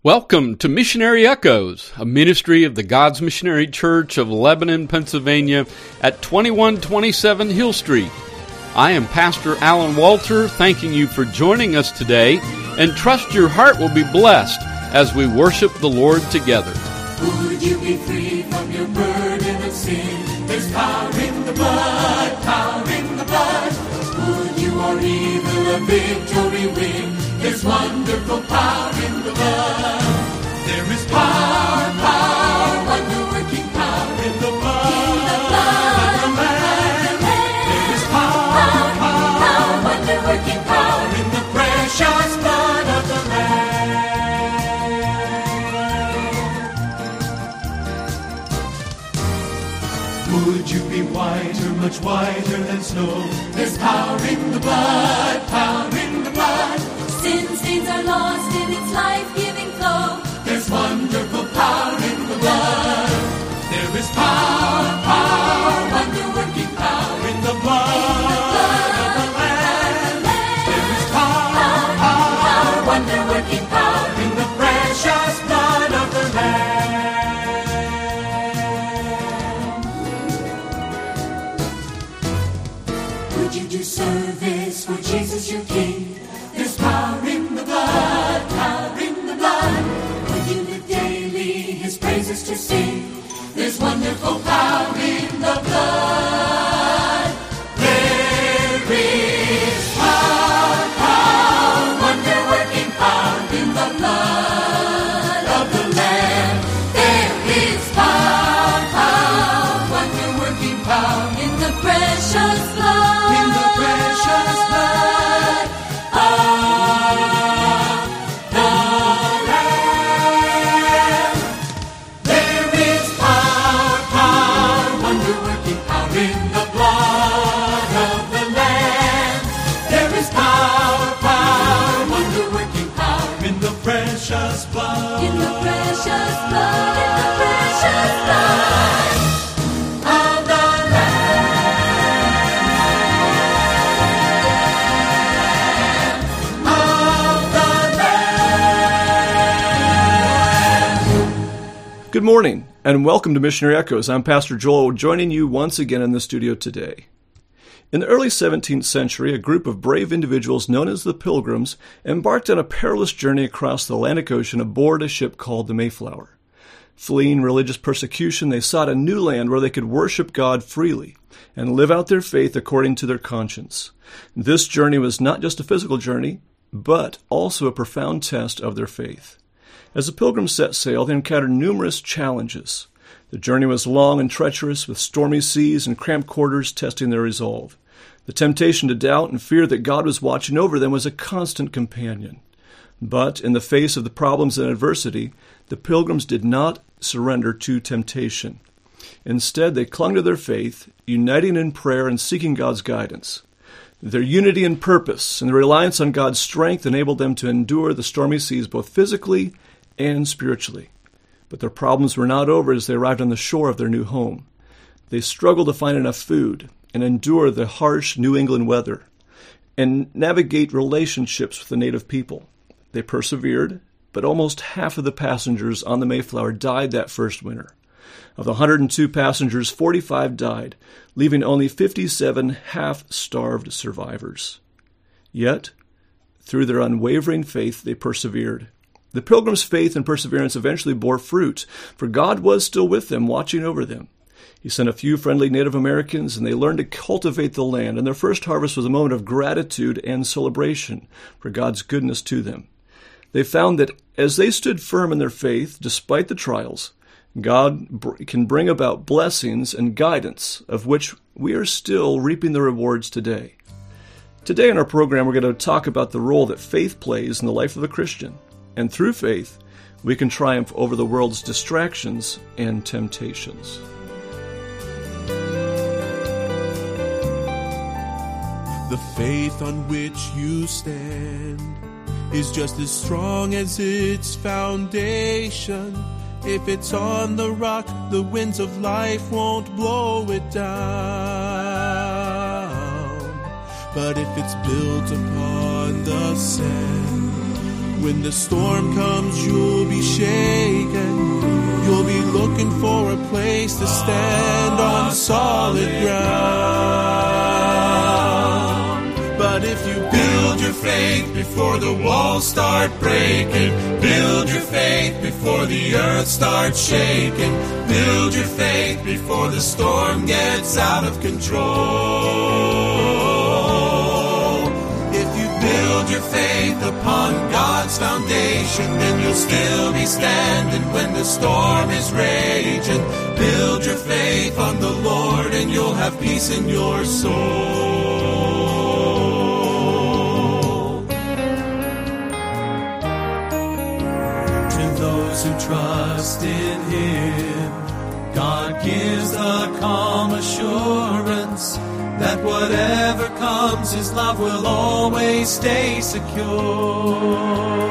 Welcome to Missionary Echoes, a ministry of the God's Missionary Church of Lebanon, Pennsylvania at 2127 Hill Street. I am Pastor Alan Walter, thanking you for joining us today, and trust your heart will be blessed as we worship the Lord together. Would you be free from your burden of sin? There's power in the blood, power in the blood. Would you or evil a victory win? There's wonderful power in the blood. There is power, power, wonder-working power in the blood of the Lamb. There is power, power, wonder-working power in the precious blood of the Lamb. Would you be whiter, much whiter than snow? There's power in the blood, power in the blood. Sin stains are lost in its life-giving flow. There's wonderful power in the blood. There is power, power, wonder-working power in the blood of the Lamb. There is power, power, wonder-working power in the precious blood of the Lamb. Would you do service for Jesus your King? There's power in the blood, power in the blood. Would you live daily His praises to sing? There's wonderful power in the blood. There is power, power, wonder-working power in the blood of the Lamb. There is power, power, wonder-working power in the precious blood. In the precious blood. Good morning, and welcome to Missionary Echoes. I'm Pastor Joel, joining you once again in the studio today. In the early 17th century, a group of brave individuals known as the Pilgrims embarked on a perilous journey across the Atlantic Ocean aboard a ship called the Mayflower. Fleeing religious persecution, they sought a new land where they could worship God freely and live out their faith according to their conscience. This journey was not just a physical journey, but also a profound test of their faith. As the Pilgrims set sail, they encountered numerous challenges. The journey was long and treacherous, with stormy seas and cramped quarters testing their resolve. The temptation to doubt and fear that God was watching over them was a constant companion. But in the face of the problems and adversity, the Pilgrims did not surrender to temptation. Instead, they clung to their faith, uniting in prayer and seeking God's guidance. Their unity in purpose and the reliance on God's strength enabled them to endure the stormy seas both physically and spiritually. But their problems were not over as they arrived on the shore of their new home. They struggled to find enough food and endure the harsh New England weather and navigate relationships with the native people. They persevered, but almost half of the passengers on the Mayflower died that first winter. Of the 102 passengers, 45 died, leaving only 57 half-starved survivors. Yet, through their unwavering faith, they persevered. The Pilgrims' faith and perseverance eventually bore fruit, for God was still with them, watching over them. He sent a few friendly Native Americans, and they learned to cultivate the land, and their first harvest was a moment of gratitude and celebration for God's goodness to them. They found that as they stood firm in their faith, despite the trials, God can bring about blessings and guidance, of which we are still reaping the rewards today. Today in our program, we're going to talk about the role that faith plays in the life of a Christian. And through faith, we can triumph over the world's distractions and temptations. The faith on which you stand is just as strong as its foundation. If it's on the rock, the winds of life won't blow it down. But if it's built upon the sand, when the storm comes, you'll be shaken, you'll be looking for a place to stand on solid ground. But if you build your faith before the walls start breaking, build your faith before the earth starts shaking, build your faith before the storm gets out of control. If you build your faith upon God's foundation, then you'll still be standing when the storm is raging. Build your faith on the Lord and you'll have peace in your soul. Who trust in Him, God gives a calm assurance that whatever comes, His love will always stay secure.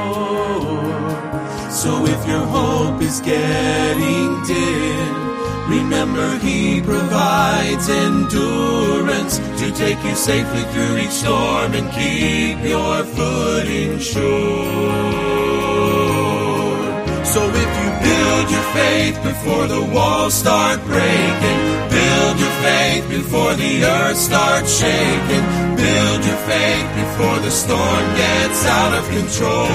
So if your hope is getting dim, remember He provides endurance to take you safely through each storm and keep your footing sure. So if you build your faith before the walls start breaking, build your faith before the earth starts shaking, build your faith before the storm gets out of control.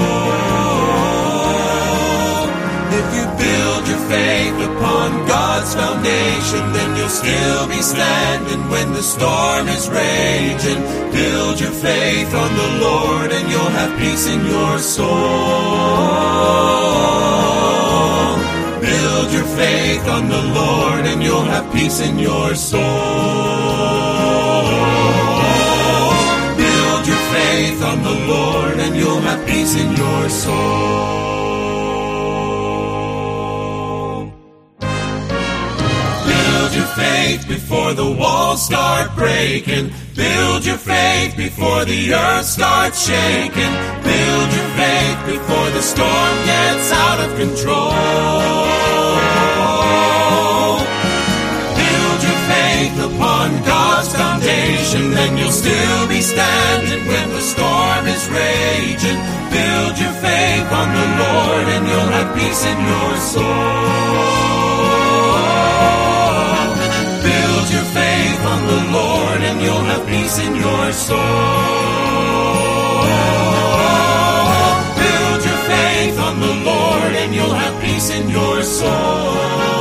If you build your faith upon God's foundation, then you'll still be standing when the storm is raging. Build your faith on the Lord and you'll have peace in your soul. Build your faith on the Lord and you'll have peace in your soul. Build your faith on the Lord and you'll have peace in your soul. Build your faith before the walls start breaking. Build your faith before the earth starts shaking. Build your faith before the storm gets out of control. Build your faith upon God's foundation, then you'll still be standing when the storm is raging. Build your faith on the Lord and you'll have peace in your soul. Build your faith on the Lord and you'll have peace in your soul. Build your faith on the Lord and you'll have peace in your soul.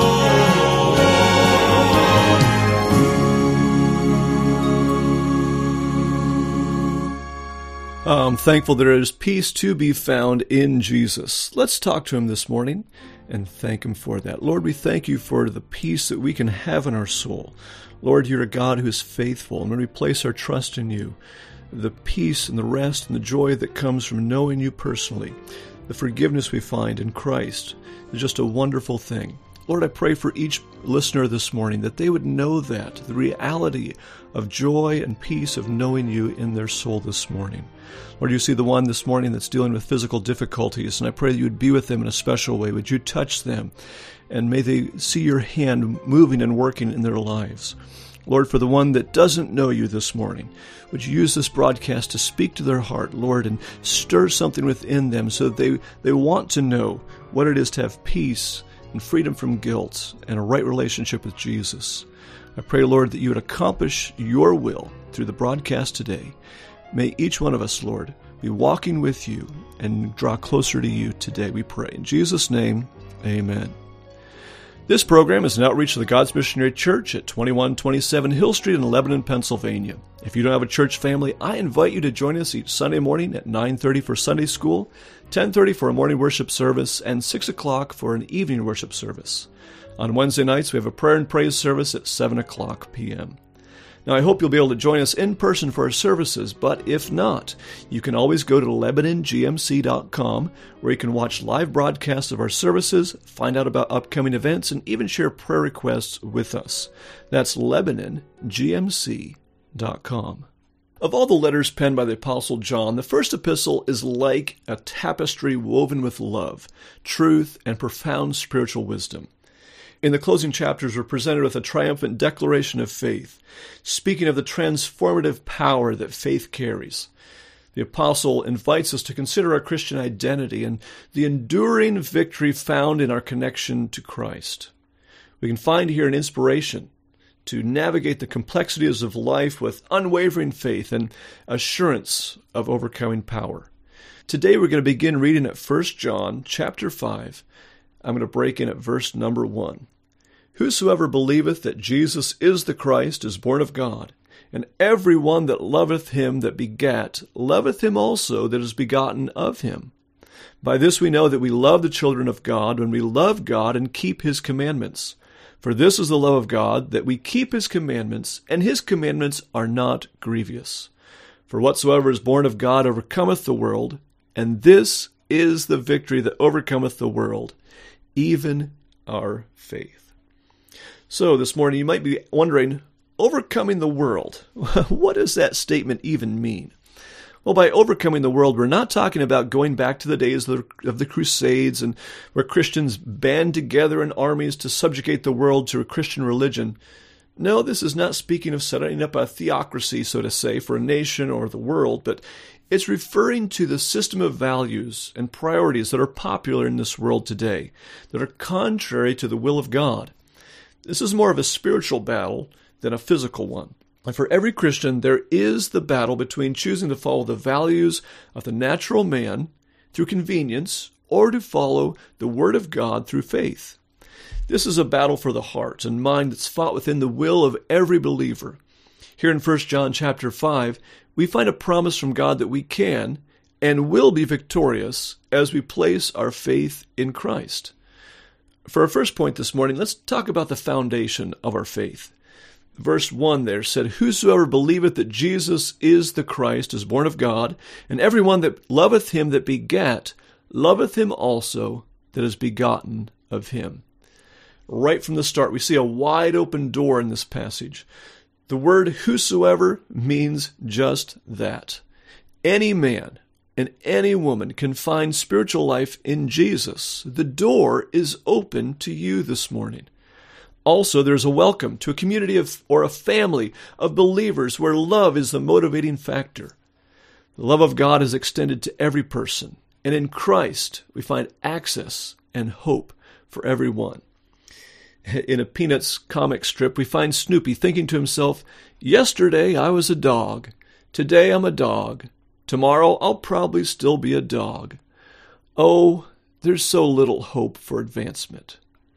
I'm thankful there is peace to be found in Jesus. Let's talk to Him this morning and thank Him for that. Lord, we thank You for the peace that we can have in our soul. Lord, You're a God who is faithful, and when we place our trust in You, the peace and the rest and the joy that comes from knowing You personally, the forgiveness we find in Christ is just a wonderful thing. Lord, I pray for each listener this morning that they would know that, the reality of joy and peace of knowing You in their soul this morning. Lord, You see the one this morning that's dealing with physical difficulties, and I pray that You would be with them in a special way. Would You touch them, and may they see Your hand moving and working in their lives. Lord, for the one that doesn't know You this morning, would You use this broadcast to speak to their heart, Lord, and stir something within them so that they want to know what it is to have peace and freedom from guilt and a right relationship with Jesus. I pray, Lord, that You would accomplish Your will through the broadcast today. May each one of us, Lord, be walking with You and draw closer to You today, we pray. In Jesus' name, amen. This program is an outreach of the God's Missionary Church at 2127 Hill Street in Lebanon, Pennsylvania. If you don't have a church family, I invite you to join us each Sunday morning at 9:30 for Sunday school, 10:30 for a morning worship service, and 6 o'clock for an evening worship service. On Wednesday nights, we have a prayer and praise service at 7 o'clock p.m. Now, I hope you'll be able to join us in person for our services, but if not, you can always go to LebanonGMC.com, where you can watch live broadcasts of our services, find out about upcoming events, and even share prayer requests with us. That's LebanonGMC.com. Of all the letters penned by the Apostle John, the first epistle is like a tapestry woven with love, truth, and profound spiritual wisdom. In the closing chapters, we're presented with a triumphant declaration of faith, speaking of the transformative power that faith carries. The apostle invites us to consider our Christian identity and the enduring victory found in our connection to Christ. We can find here an inspiration to navigate the complexities of life with unwavering faith and assurance of overcoming power. Today we're going to begin reading at 1 John chapter 5. I'm going to break in at verse number 1. Whosoever believeth that Jesus is the Christ is born of God, and every one that loveth him that begat loveth him also that is begotten of him. By this we know that we love the children of God, when we love God and keep his commandments. For this is the love of God, that we keep his commandments, and his commandments are not grievous. For whatsoever is born of God overcometh the world, and this is the victory that overcometh the world, even our faith. So this morning you might be wondering, overcoming the world, what does that statement even mean? Well, by overcoming the world, we're not talking about going back to the days of the Crusades and where Christians band together in armies to subjugate the world to a Christian religion. No, this is not speaking of setting up a theocracy, so to say, for a nation or the world, but it's referring to the system of values and priorities that are popular in this world today, that are contrary to the will of God. This is more of a spiritual battle than a physical one. And for every Christian, there is the battle between choosing to follow the values of the natural man through convenience or to follow the Word of God through faith. This is a battle for the heart and mind that's fought within the will of every believer. Here in 1 John chapter 5, we find a promise from God that we can and will be victorious as we place our faith in Christ. For our first point this morning, let's talk about the foundation of our faith. Verse 1 there said, Whosoever believeth that Jesus is the Christ is born of God, and every one that loveth him that begat loveth him also that is begotten of him. Right from the start, we see a wide open door in this passage. The word whosoever means just that. Any man and any woman can find spiritual life in Jesus. The door is open to you this morning. Also, there's a welcome to a community or a family of believers where love is the motivating factor. The love of God is extended to every person, and in Christ we find access and hope for everyone. In a Peanuts comic strip, we find Snoopy thinking to himself, yesterday I was a dog, today I'm a dog, tomorrow I'll probably still be a dog. Oh, there's so little hope for advancement.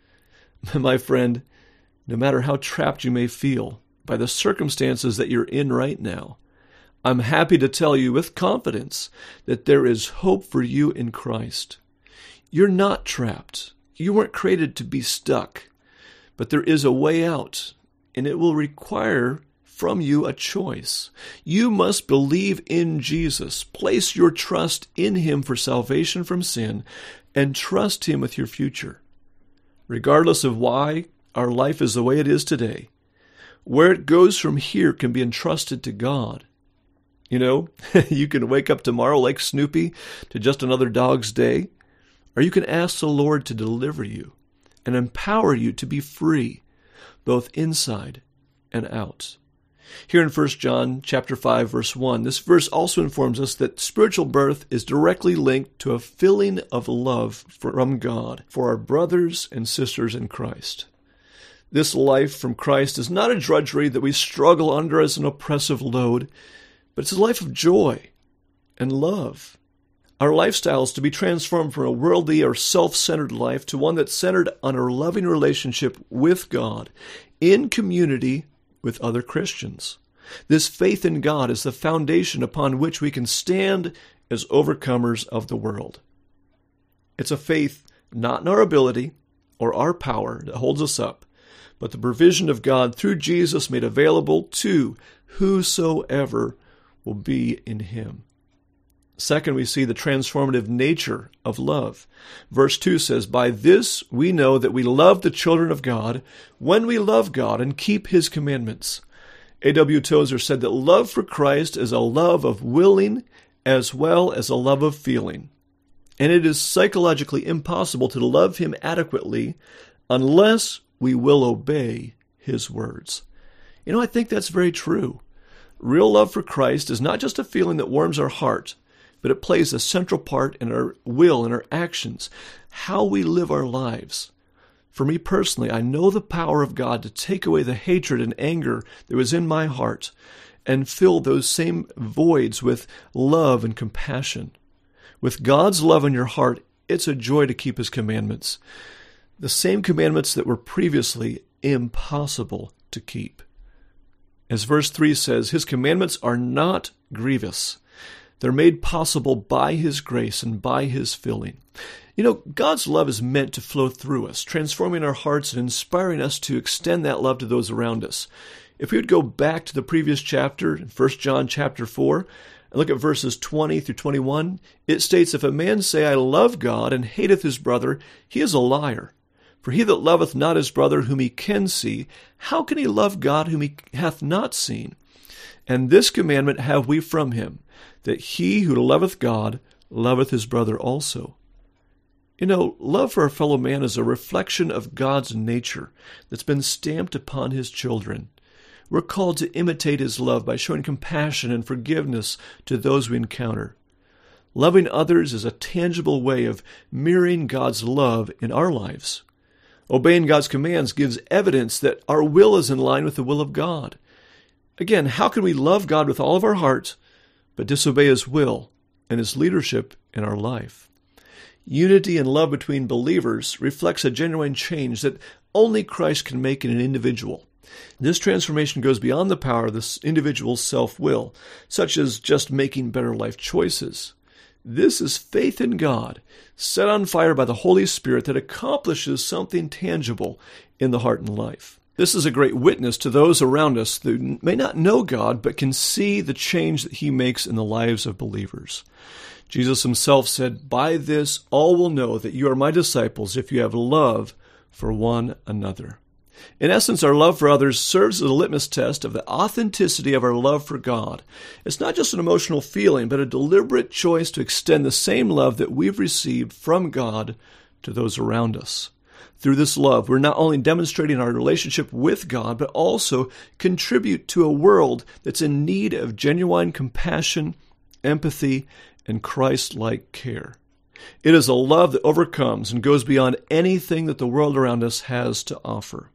My friend, no matter how trapped you may feel by the circumstances that you're in right now, I'm happy to tell you with confidence that there is hope for you in Christ. You're not trapped. You weren't created to be stuck. But there is a way out, and it will require from you a choice. You must believe in Jesus, place your trust in him for salvation from sin, and trust him with your future. Regardless of why our life is the way it is today, where it goes from here can be entrusted to God. You know, you can wake up tomorrow like Snoopy to just another dog's day, or you can ask the Lord to deliver you and empower you to be free, both inside and out. Here in 1 John chapter 5, verse 1, this verse also informs us that spiritual birth is directly linked to a filling of love from God for our brothers and sisters in Christ. This life from Christ is not a drudgery that we struggle under as an oppressive load, but it's a life of joy and love. Our lifestyle is to be transformed from a worldly or self-centered life to one that's centered on our loving relationship with God in community with other Christians. This faith in God is the foundation upon which we can stand as overcomers of the world. It's a faith not in our ability or our power that holds us up, but the provision of God through Jesus made available to whosoever will be in him. Second, we see the transformative nature of love. Verse 2 says, By this we know that we love the children of God, when we love God and keep his commandments. A.W. Tozer said that love for Christ is a love of willing as well as a love of feeling. And it is psychologically impossible to love him adequately unless we will obey his words. You know, I think that's very true. Real love for Christ is not just a feeling that warms our heart, but it plays a central part in our will and our actions, how we live our lives. For me personally, I know the power of God to take away the hatred and anger that was in my heart and fill those same voids with love and compassion. With God's love in your heart, it's a joy to keep His commandments, the same commandments that were previously impossible to keep. As verse 3 says, His commandments are not grievous. They're made possible by His grace and by His filling. You know, God's love is meant to flow through us, transforming our hearts and inspiring us to extend that love to those around us. If we would go back to the previous chapter, 1 John chapter 4, and look at verses 20 through 21, it states, If a man say, I love God, and hateth his brother, he is a liar. For he that loveth not his brother whom he can see, how can he love God whom he hath not seen? And this commandment have we from him, that he who loveth God loveth his brother also. You know, love for our fellow man is a reflection of God's nature that's been stamped upon His children. We're called to imitate His love by showing compassion and forgiveness to those we encounter. Loving others is a tangible way of mirroring God's love in our lives. Obeying God's commands gives evidence that our will is in line with the will of God. Again, how can we love God with all of our heart, but disobey His will and His leadership in our life? Unity and love between believers reflects a genuine change that only Christ can make in an individual. This transformation goes beyond the power of this individual's self-will, such as just making better life choices. This is faith in God, set on fire by the Holy Spirit that accomplishes something tangible in the heart and life. This is a great witness to those around us who may not know God, but can see the change that He makes in the lives of believers. Jesus Himself said, By this all will know that you are my disciples if you have love for one another. In essence, our love for others serves as a litmus test of the authenticity of our love for God. It's not just an emotional feeling, but a deliberate choice to extend the same love that we've received from God to those around us. Through this love, we're not only demonstrating our relationship with God, but also contribute to a world that's in need of genuine compassion, empathy, and Christ-like care. It is a love that overcomes and goes beyond anything that the world around us has to offer.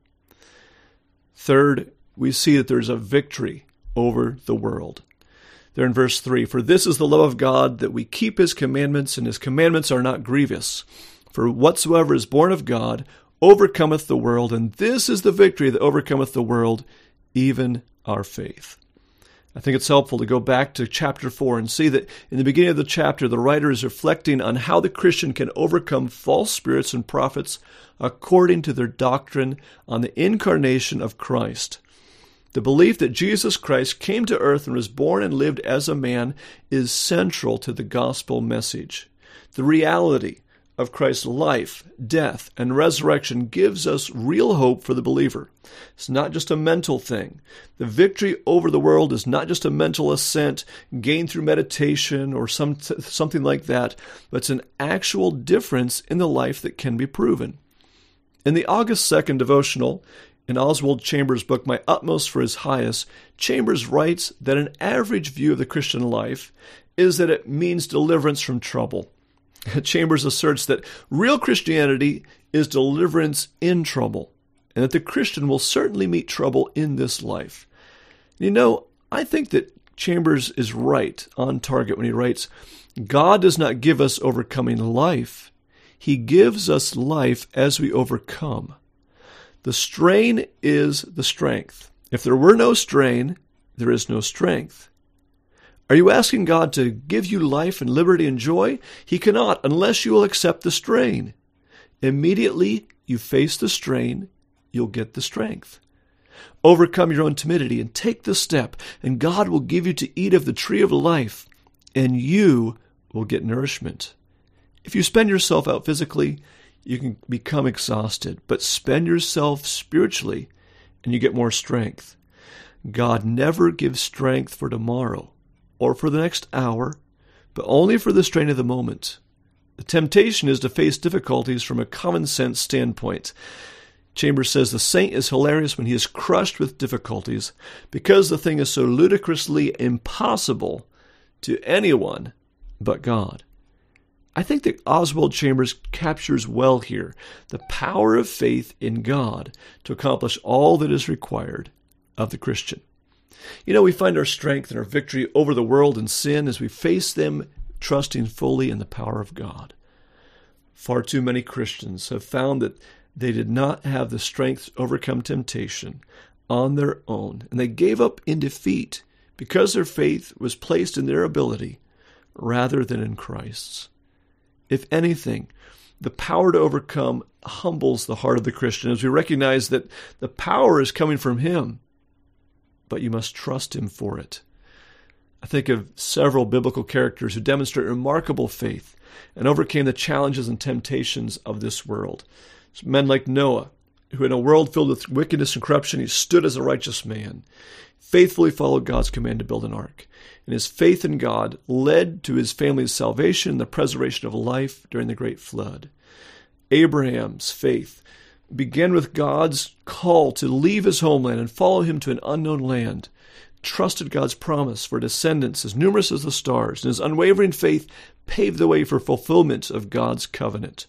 Third, we see that there's a victory over the world. There in verse 3, For this is the love of God, that we keep His commandments, and His commandments are not grievous. For whatsoever is born of God overcometh the world, and this is the victory that overcometh the world, even our faith. I think it's helpful to go back to chapter 4 and see that in the beginning of the chapter, the writer is reflecting on how the Christian can overcome false spirits and prophets according to their doctrine on the incarnation of Christ. The belief that Jesus Christ came to earth and was born and lived as a man is central to the gospel message. The reality of Christ's life, death, and resurrection gives us real hope for the believer. It's not just a mental thing. The victory over the world is not just a mental assent gained through meditation or something like that, but it's an actual difference in the life that can be proven. In the August 2nd devotional, in Oswald Chambers' book, My Utmost for His Highest, Chambers writes that an average view of the Christian life is that it means deliverance from trouble. Chambers asserts that real Christianity is deliverance in trouble, and that the Christian will certainly meet trouble in this life. You know, I think that Chambers is right on target when he writes, God does not give us overcoming life. He gives us life as we overcome. The strain is the strength. If there were no strain, there is no strength. Are you asking God to give you life and liberty and joy? He cannot unless you will accept the strain. Immediately you face the strain, you'll get the strength. Overcome your own timidity and take the step, and God will give you to eat of the tree of life, and you will get nourishment. If you spend yourself out physically, you can become exhausted, but spend yourself spiritually, and you get more strength. God never gives strength for tomorrow or for the next hour, but only for the strain of the moment. The temptation is to face difficulties from a common sense standpoint. Chambers says the saint is hilarious when he is crushed with difficulties because the thing is so ludicrously impossible to anyone but God. I think that Oswald Chambers captures well here the power of faith in God to accomplish all that is required of the Christian. You know, we find our strength and our victory over the world and sin as we face them trusting fully in the power of God. Far too many Christians have found that they did not have the strength to overcome temptation on their own, and they gave up in defeat because their faith was placed in their ability rather than in Christ's. If anything, the power to overcome humbles the heart of the Christian as we recognize that the power is coming from Him, but you must trust Him for it. I think of several biblical characters who demonstrate remarkable faith and overcame the challenges and temptations of this world. Men like Noah, who in a world filled with wickedness and corruption, he stood as a righteous man, faithfully followed God's command to build an ark. And his faith in God led to his family's salvation and the preservation of life during the great flood. Abraham's faith began with God's call to leave his homeland and follow him to an unknown land, trusted God's promise for descendants as numerous as the stars, and his unwavering faith paved the way for fulfillment of God's covenant.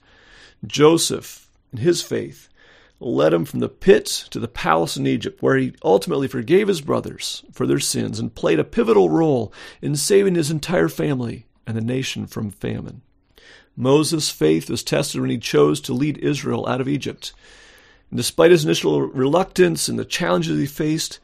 Joseph, in his faith, led him from the pit to the palace in Egypt, where he ultimately forgave his brothers for their sins and played a pivotal role in saving his entire family and the nation from famine. Moses' faith was tested when he chose to lead Israel out of Egypt. And despite his initial reluctance and the challenges he faced,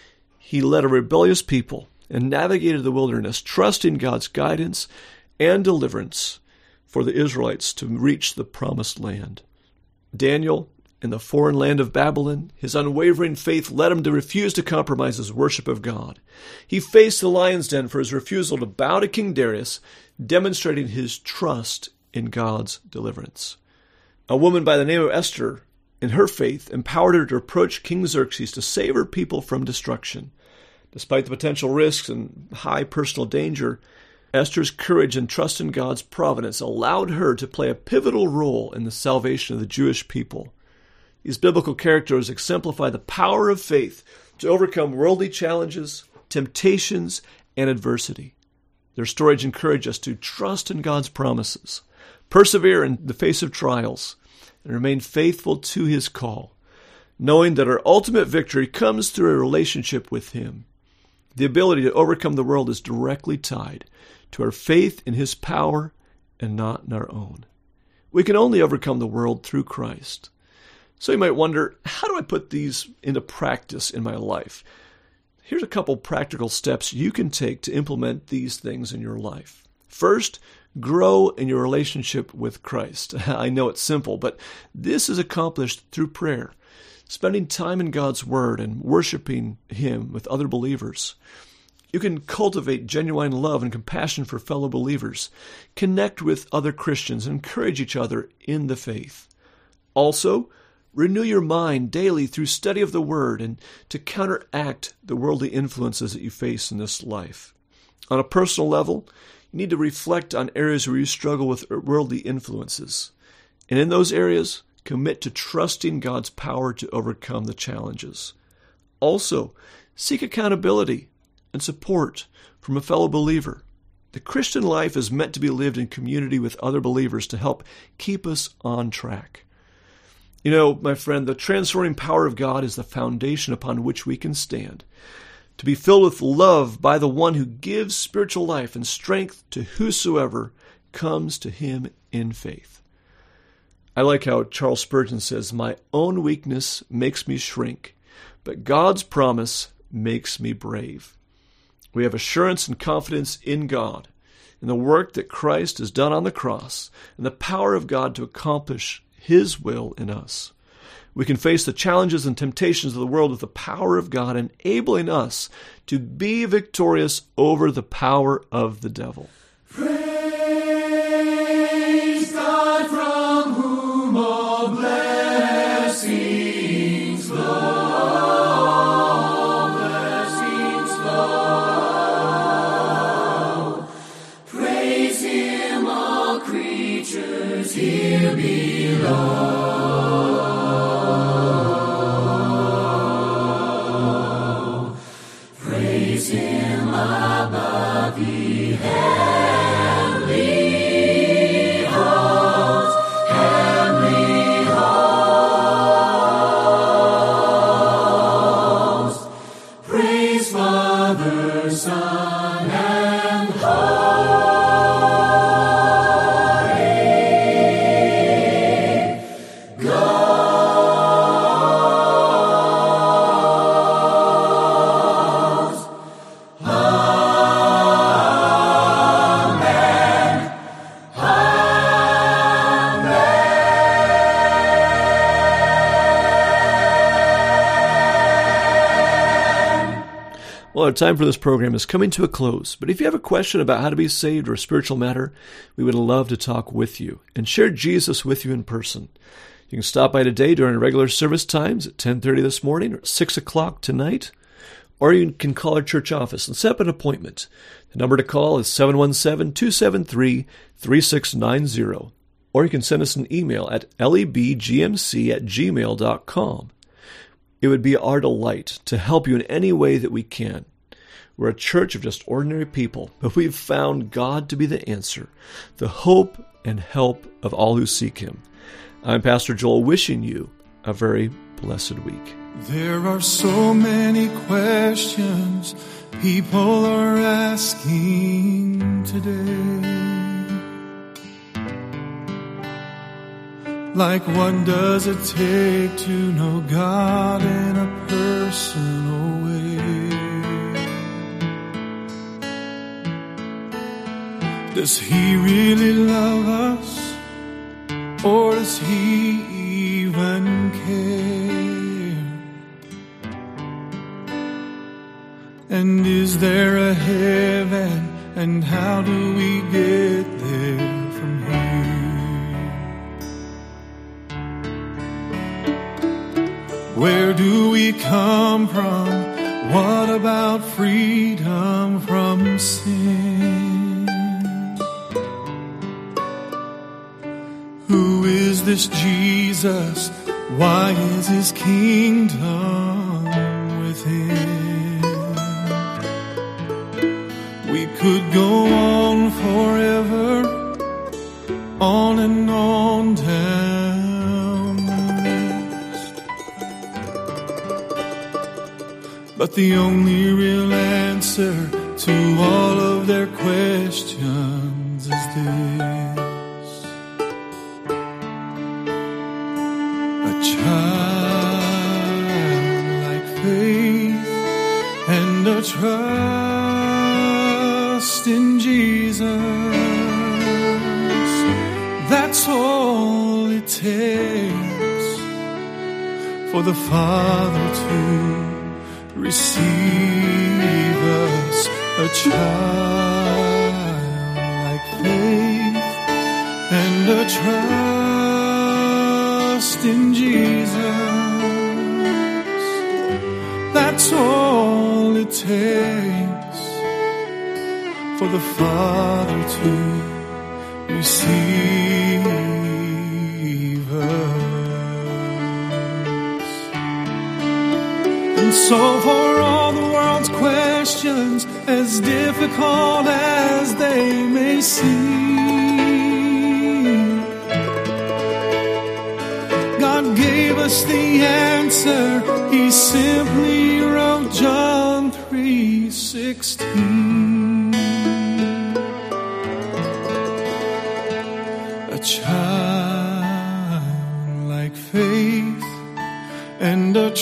he led a rebellious people and navigated the wilderness, trusting God's guidance and deliverance for the Israelites to reach the promised land. Daniel, in the foreign land of Babylon, his unwavering faith led him to refuse to compromise his worship of God. He faced the lion's den for his refusal to bow to King Darius, demonstrating his trust in God's deliverance. A woman by the name of Esther, in her faith, empowered her to approach King Xerxes to save her people from destruction. Despite the potential risks and high personal danger, Esther's courage and trust in God's providence allowed her to play a pivotal role in the salvation of the Jewish people. These biblical characters exemplify the power of faith to overcome worldly challenges, temptations, and adversity. Their stories encourage us to trust in God's promises, persevere in the face of trials, and remain faithful to His call, knowing that our ultimate victory comes through a relationship with Him. The ability to overcome the world is directly tied to our faith in His power and not in our own. We can only overcome the world through Christ. So you might wonder, how do I put these into practice in my life? Here's a couple practical steps you can take to implement these things in your life. First, grow in your relationship with Christ. I know it's simple, but this is accomplished through prayer, spending time in God's Word and worshiping Him with other believers. You can cultivate genuine love and compassion for fellow believers, connect with other Christians, and encourage each other in the faith. Also, renew your mind daily through study of the Word and to counteract the worldly influences that you face in this life. On a personal level, you need to reflect on areas where you struggle with worldly influences. And in those areas, commit to trusting God's power to overcome the challenges. Also, seek accountability and support from a fellow believer. The Christian life is meant to be lived in community with other believers to help keep us on track. You know, my friend, the transforming power of God is the foundation upon which we can stand. To be filled with love by the one who gives spiritual life and strength to whosoever comes to Him in faith. I like how Charles Spurgeon says, "My own weakness makes me shrink, but God's promise makes me brave." We have assurance and confidence in God, in the work that Christ has done on the cross, and the power of God to accomplish His will in us. We can face the challenges and temptations of the world with the power of God, enabling us to be victorious over the power of the devil. Praise God, from whom all blessings flow, blessings flow. Praise Him, all creatures here below. Well, our time for this program is coming to a close, but if you have a question about how to be saved or a spiritual matter, we would love to talk with you and share Jesus with you in person. You can stop by today during regular service times at 10:30 this morning or 6 o'clock tonight, or you can call our church office and set up an appointment. The number to call is 717-273-3690, or you can send us an email at lebgmc@gmail.com. It would be our delight to help you in any way that we can. We're a church of just ordinary people, but we've found God to be the answer, the hope and help of all who seek Him. I'm Pastor Joel, wishing you a very blessed week. There are so many questions people are asking today. Like, what does it take to know God in a personal way? Does He really love us? Or does He even care? And is there a heaven? And how do we get there from here? Where do we come from? What about freedom from sin? Who is this Jesus? Why is His kingdom within? We could go on forever, on and on down the list. But the only real answer to all of their questions is this: a childlike faith and a trust in Jesus. That's all it takes for the Father to receive us. A childlike faith and a trust in Jesus. That's all it takes for the Father to receive us. And so for all the world's questions, as difficult as they may seem, God gave us the answer. He simply wrote John 3:16. A childlike faith and a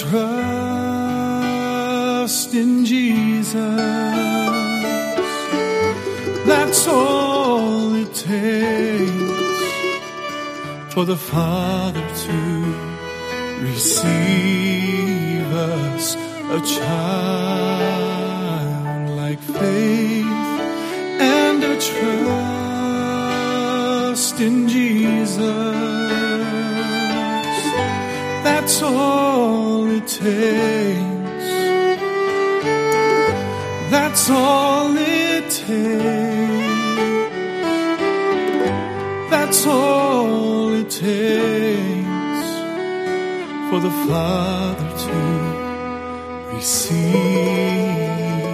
trust in Jesus. That's all it takes for the Father to receive us. A childlike faith and a trust in Jesus. That's all it takes. That's all it takes. That's all it takes for the Father to receive